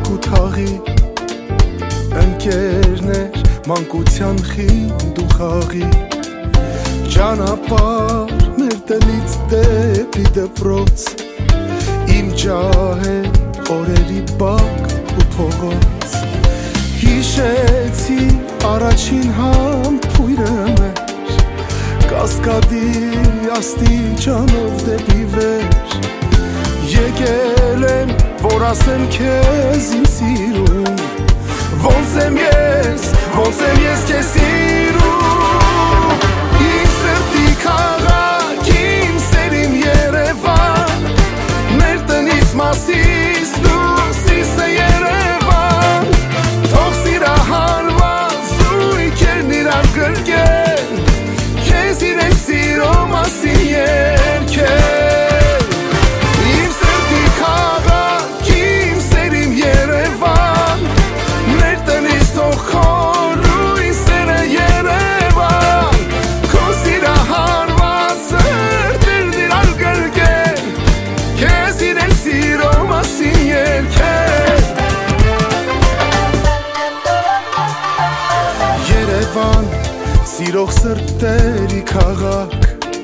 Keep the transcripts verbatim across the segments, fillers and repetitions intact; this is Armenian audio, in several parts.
ու թաղի, ընկերներ մանկության խինդ ու խաղի, ճանապարհ մեր տնից դեպի դպրոց, իմ ջահել օրերի բակ ու փողոց, հիշեցի առաջին համբույրը մեր, կասկադի աստիճանով դեպի վեր, եկել եմ, որ ասեմ քեզ իմ սիրուն, ոնց եմ ես, ոնց եմ ես քեզ սիրում, իմ սրտի քաղաք, իմ սեր իմ Երևան, մեր տնից Մասիս դուրսիս է Երևան, թող սիրահարված զույգերն իրար գրկեն, քեզ իրեն սիրո մասին երգեն, իմ սրտի քաղաք, իմ սեր իմ Երևան, մեր տնից թող քորույն սերը Երևան, քո սիրահարված սրտերն իրար գրկեն, քեզ իրեն սիրո մասին երգեն, Երևան, սիրող սրտերի քաղաք,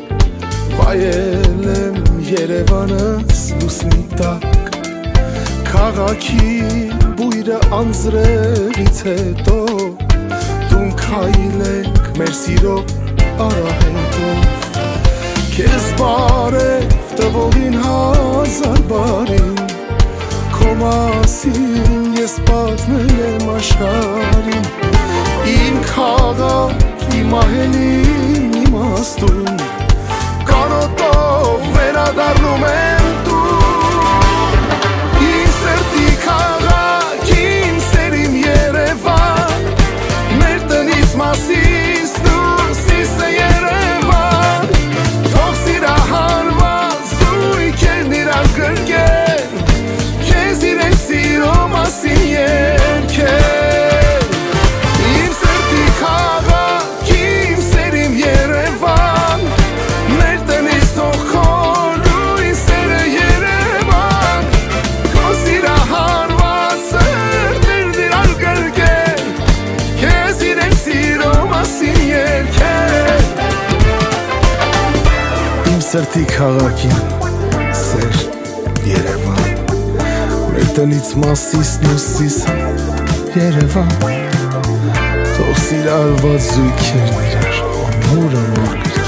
վայել եմ Երևանս լուսնի տակ, քաղաքի բույրը անձրևից հետո, տուն քայլենք մեր սիրո արահետով, քեզ բարև տվողին հազար բարին, քո մասին ես պատմել եմ աշխարհին, իմ քաղաք, իմ ահելին, իմ աստուն, կարոտով վերադառնում եմ տուն, իմ սրտի քաղաք, իմ սեր իմ Երևան, մեր տնից Մասիս դուրսիս է Երևան, թող սիրահարված զույգերն իրար գրկեն, քեզ իրեն սիրո մասին երգեն, սրտի քաղաքին, սեր Երևան, մեր տնից Մասիսն ու Սիսը Երևան, թող սիրահարված զույգերն իրար նորը նոր